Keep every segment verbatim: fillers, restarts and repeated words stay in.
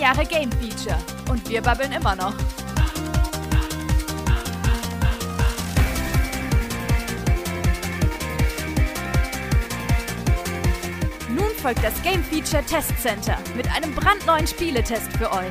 Jahre Game Feature und wir babbeln immer noch. Nun folgt das Game Feature Test Center mit einem brandneuen Spieletest für euch.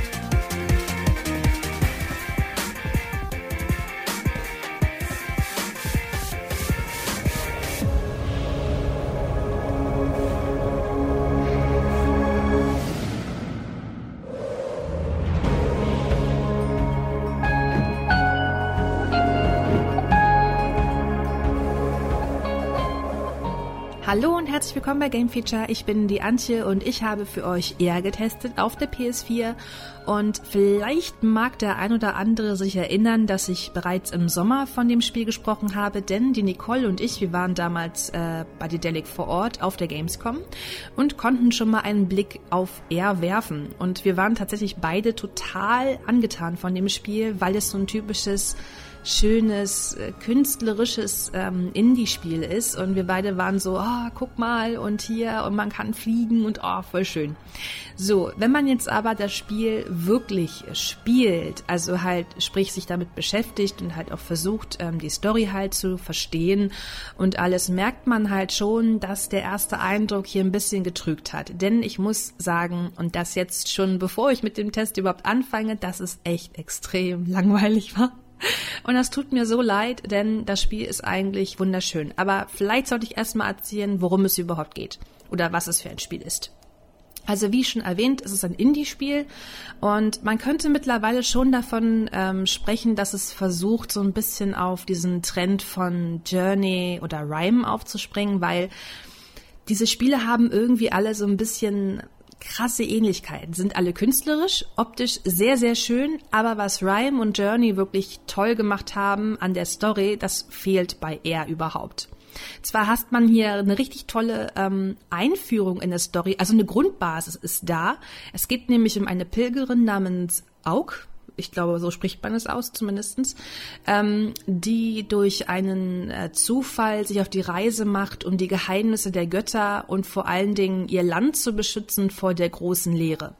Hallo und herzlich willkommen bei Game Feature. Ich bin die Antje und ich habe für euch eher getestet auf der P S vier. Und vielleicht mag der ein oder andere sich erinnern, dass ich bereits im Sommer von dem Spiel gesprochen habe, denn die Nicole und ich, wir waren damals äh, bei Dedelic vor Ort auf der Gamescom und konnten schon mal einen Blick auf Air werfen. Und wir waren tatsächlich beide total angetan von dem Spiel, weil es so ein typisches schönes, äh, künstlerisches ähm, Indie-Spiel ist und wir beide waren so, oh, guck mal und hier und man kann fliegen und oh, voll schön. So, wenn man jetzt aber das Spiel wirklich spielt, also halt, sprich sich damit beschäftigt und halt auch versucht, ähm, die Story halt zu verstehen und alles, merkt man halt schon, dass der erste Eindruck hier ein bisschen getrügt hat. Denn ich muss sagen, und das jetzt schon bevor ich mit dem Test überhaupt anfange, dass es echt extrem langweilig war. Und das tut mir so leid, denn das Spiel ist eigentlich wunderschön. Aber vielleicht sollte ich erstmal erzählen, worum es überhaupt geht oder was es für ein Spiel ist. Also wie schon erwähnt, es ist ein Indie-Spiel und man könnte mittlerweile schon davon ähm, sprechen, dass es versucht, so ein bisschen auf diesen Trend von Journey oder Rime aufzuspringen, weil diese Spiele haben irgendwie alle so ein bisschen krasse Ähnlichkeiten, sind alle künstlerisch, optisch sehr, sehr schön, aber was Rime und Journey wirklich toll gemacht haben an der Story, das fehlt bei Air überhaupt. Zwar hast man hier eine richtig tolle ähm, Einführung in der Story, also eine Grundbasis ist da. Es geht nämlich um eine Pilgerin namens Auk. Ich glaube, so spricht man es aus zumindestens, ähm, die durch einen äh, Zufall sich auf die Reise macht, um die Geheimnisse der Götter und vor allen Dingen ihr Land zu beschützen vor der großen Leere.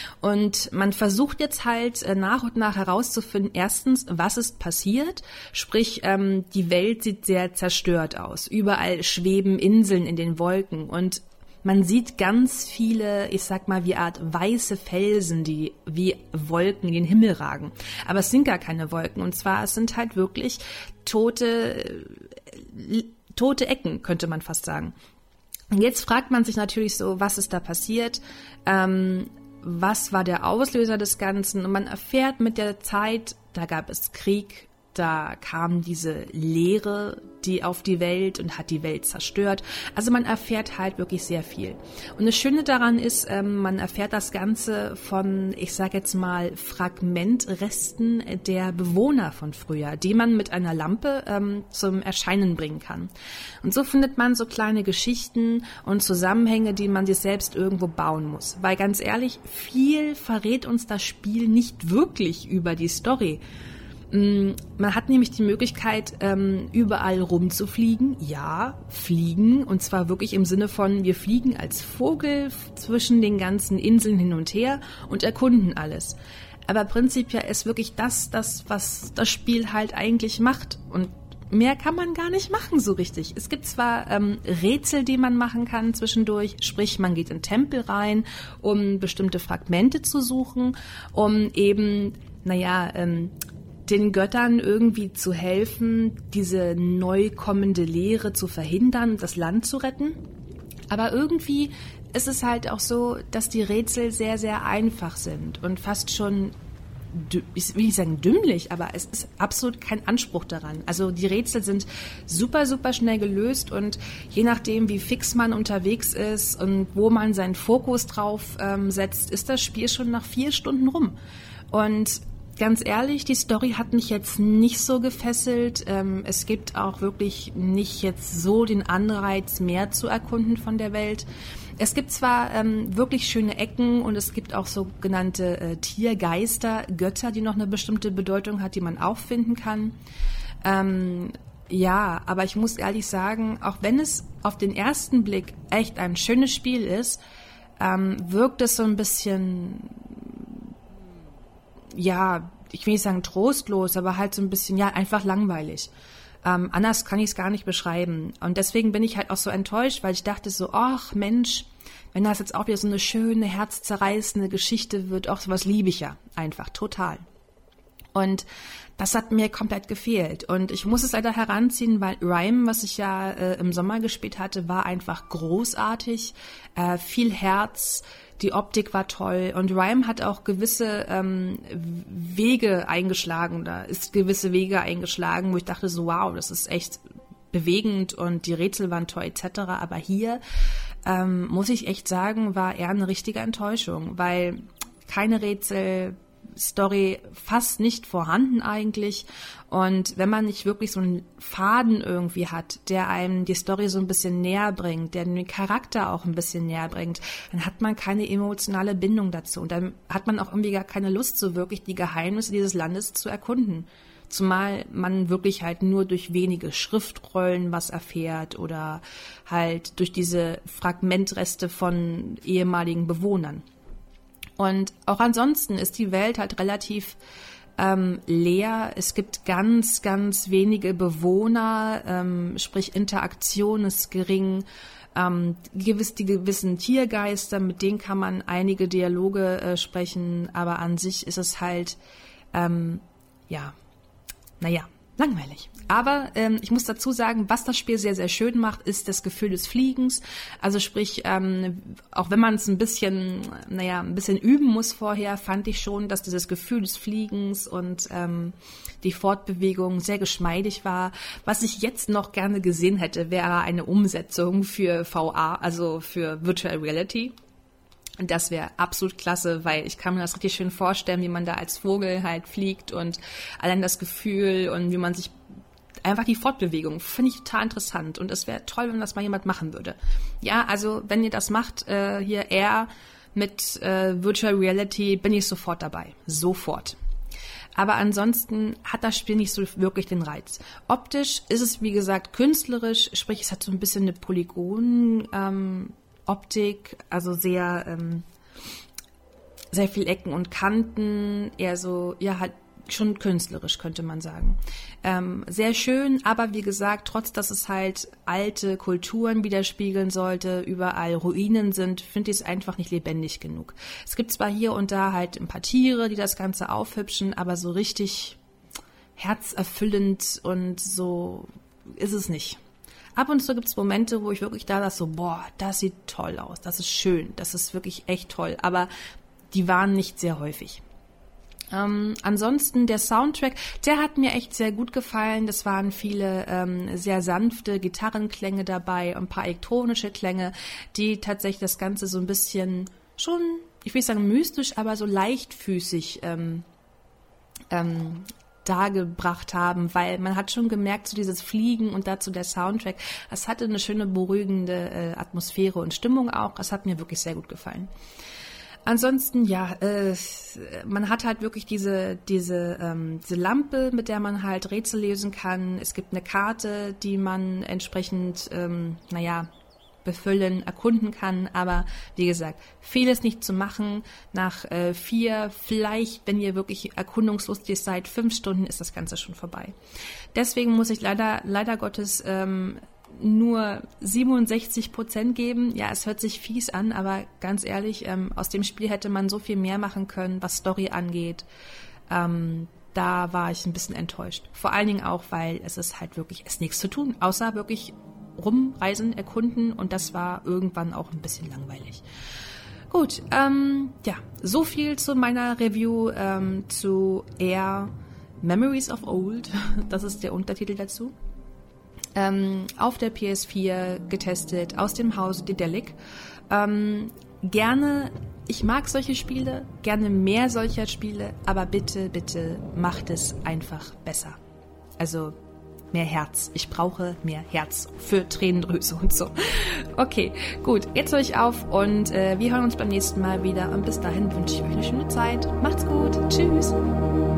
Und man versucht jetzt halt äh, nach und nach herauszufinden, erstens, was ist passiert, sprich, ähm, die Welt sieht sehr zerstört aus. Überall schweben Inseln in den Wolken und man sieht ganz viele, ich sag mal, wie Art weiße Felsen, die wie Wolken in den Himmel ragen. Aber es sind gar keine Wolken. Und zwar, es sind halt wirklich tote, tote Ecken, könnte man fast sagen. Und jetzt fragt man sich natürlich so, was ist da passiert? Ähm, was war der Auslöser des Ganzen? Und man erfährt mit der Zeit, da gab es Krieg, da kam diese Leere, die auf die Welt und hat die Welt zerstört. Also man erfährt halt wirklich sehr viel. Und das Schöne daran ist, ähm, man erfährt das Ganze von, ich sage jetzt mal, Fragmentresten der Bewohner von früher, die man mit einer Lampe ähm, zum Erscheinen bringen kann. Und so findet man so kleine Geschichten und Zusammenhänge, die man sich selbst irgendwo bauen muss. Weil ganz ehrlich, viel verrät uns das Spiel nicht wirklich über die Story. Man hat nämlich die Möglichkeit, ähm, überall rumzufliegen. Ja, fliegen. Und zwar wirklich im Sinne von, wir fliegen als Vogel zwischen den ganzen Inseln hin und her und erkunden alles. Aber prinzipiell ist wirklich das, das, was das Spiel halt eigentlich macht. Und mehr kann man gar nicht machen so richtig. Es gibt zwar ähm, Rätsel, die man machen kann zwischendurch, sprich man geht in Tempel rein, um bestimmte Fragmente zu suchen, um eben, naja, ähm, den Göttern irgendwie zu helfen, diese neu kommende Leere zu verhindern, das Land zu retten. Aber irgendwie ist es halt auch so, dass die Rätsel sehr, sehr einfach sind und fast schon, ich will nicht sagen dümmlich, aber es ist absolut kein Anspruch daran. Also die Rätsel sind super, super schnell gelöst und je nachdem, wie fix man unterwegs ist und wo man seinen Fokus drauf ähm, setzt, ist das Spiel schon nach vier Stunden rum. Und ganz ehrlich, die Story hat mich jetzt nicht so gefesselt. Ähm, es gibt auch wirklich nicht jetzt so den Anreiz, mehr zu erkunden von der Welt. Es gibt zwar ähm, wirklich schöne Ecken und es gibt auch sogenannte äh, Tiergeister, Götter, die noch eine bestimmte Bedeutung hat, die man auch finden kann. Ähm, ja, aber ich muss ehrlich sagen, auch wenn es auf den ersten Blick echt ein schönes Spiel ist, ähm, wirkt es so ein bisschen ja, ich will nicht sagen trostlos, aber halt so ein bisschen, ja, einfach langweilig. Ähm, anders kann ich es gar nicht beschreiben. Und deswegen bin ich halt auch so enttäuscht, weil ich dachte so, ach Mensch, wenn das jetzt auch wieder so eine schöne, herzzerreißende Geschichte wird, auch sowas liebe ich ja einfach total. Und das hat mir komplett gefehlt. Und ich muss es leider heranziehen, weil Rime, was ich ja äh, im Sommer gespielt hatte, war einfach großartig. Äh, viel Herz, die Optik war toll. Und Rime hat auch gewisse ähm, Wege eingeschlagen, da ist gewisse Wege eingeschlagen, wo ich dachte so, wow, das ist echt bewegend und die Rätsel waren toll et cetera. Aber hier, ähm, muss ich echt sagen, war eher eine richtige Enttäuschung, weil keine Rätsel, Story fast nicht vorhanden eigentlich. Und wenn man nicht wirklich so einen Faden irgendwie hat, der einem die Story so ein bisschen näher bringt, der den Charakter auch ein bisschen näher bringt, dann hat man keine emotionale Bindung dazu. Und dann hat man auch irgendwie gar keine Lust, so wirklich die Geheimnisse dieses Landes zu erkunden. Zumal man wirklich halt nur durch wenige Schriftrollen was erfährt oder halt durch diese Fragmentreste von ehemaligen Bewohnern. Und auch ansonsten ist die Welt halt relativ ähm, leer. Es gibt ganz, ganz wenige Bewohner, ähm, sprich Interaktion ist gering. Ähm, gewiss, die gewissen Tiergeister, mit denen kann man einige Dialoge äh, sprechen, aber an sich ist es halt, ähm, ja, naja, langweilig. Aber ähm, ich muss dazu sagen, was das Spiel sehr, sehr schön macht, ist das Gefühl des Fliegens. Also sprich, ähm, auch wenn man es ein bisschen, naja, ein bisschen üben muss vorher, fand ich schon, dass dieses Gefühl des Fliegens und ähm, die Fortbewegung sehr geschmeidig war. Was ich jetzt noch gerne gesehen hätte, wäre eine Umsetzung für V R, also für Virtual Reality. Und das wäre absolut klasse, weil ich kann mir das richtig schön vorstellen, wie man da als Vogel halt fliegt und allein das Gefühl und wie man sich einfach die Fortbewegung, finde ich total interessant. Und es wäre toll, wenn das mal jemand machen würde. Ja, also wenn ihr das macht, äh, hier eher mit äh, Virtual Reality, bin ich sofort dabei. Sofort. Aber ansonsten hat das Spiel nicht so wirklich den Reiz. Optisch ist es, wie gesagt, künstlerisch, sprich es hat so ein bisschen eine Polygon- ähm, Optik, also sehr, ähm, sehr viel Ecken und Kanten, eher so, ja, halt schon künstlerisch, könnte man sagen. Ähm, sehr schön, aber wie gesagt, trotz dass es halt alte Kulturen widerspiegeln sollte, überall Ruinen sind, finde ich es einfach nicht lebendig genug. Es gibt zwar hier und da halt ein paar Tiere, die das Ganze aufhübschen, aber so richtig herzerfüllend und so ist es nicht. Ab und zu gibt es Momente, wo ich wirklich da dachte so, boah, das sieht toll aus, das ist schön, das ist wirklich echt toll, aber die waren nicht sehr häufig. Ähm, ansonsten der Soundtrack, der hat mir echt sehr gut gefallen. Das waren viele ähm, sehr sanfte Gitarrenklänge dabei, ein paar elektronische Klänge, die tatsächlich das Ganze so ein bisschen schon, ich will nicht sagen mystisch, aber so leichtfüßig ähm, ähm, dargebracht haben, weil man hat schon gemerkt, so dieses Fliegen und dazu der Soundtrack, das hatte eine schöne beruhigende äh, Atmosphäre und Stimmung auch. Das hat mir wirklich sehr gut gefallen. Ansonsten, ja, äh, man hat halt wirklich diese diese ähm, diese Lampe, mit der man halt Rätsel lösen kann. Es gibt eine Karte, die man entsprechend, ähm, naja, befüllen, erkunden kann, aber wie gesagt, vieles nicht zu machen. Nach äh, vier, vielleicht, wenn ihr wirklich erkundungslustig seid, fünf Stunden ist das Ganze schon vorbei. Deswegen muss ich leider, leider Gottes ähm, nur siebenundsechzig Prozent geben. Ja, es hört sich fies an, aber ganz ehrlich, ähm, aus dem Spiel hätte man so viel mehr machen können, was Story angeht. Ähm, da war ich ein bisschen enttäuscht. Vor allen Dingen auch, weil es ist halt wirklich, es ist nichts zu tun, außer wirklich rumreisen, erkunden und das war irgendwann auch ein bisschen langweilig. Gut, ähm, ja, so viel zu meiner Review ähm, zu Air Memories of Old, das ist der Untertitel dazu. Ähm, auf der P S vier getestet, aus dem Hause Dedelic. Ähm, gerne, ich mag solche Spiele, gerne mehr solcher Spiele, aber bitte, bitte macht es einfach besser. Also mehr Herz. Ich brauche mehr Herz für Tränendrüse und so. Okay, gut. Jetzt höre ich auf und äh, wir hören uns beim nächsten Mal wieder. Und bis dahin wünsche ich euch eine schöne Zeit. Macht's gut. Tschüss.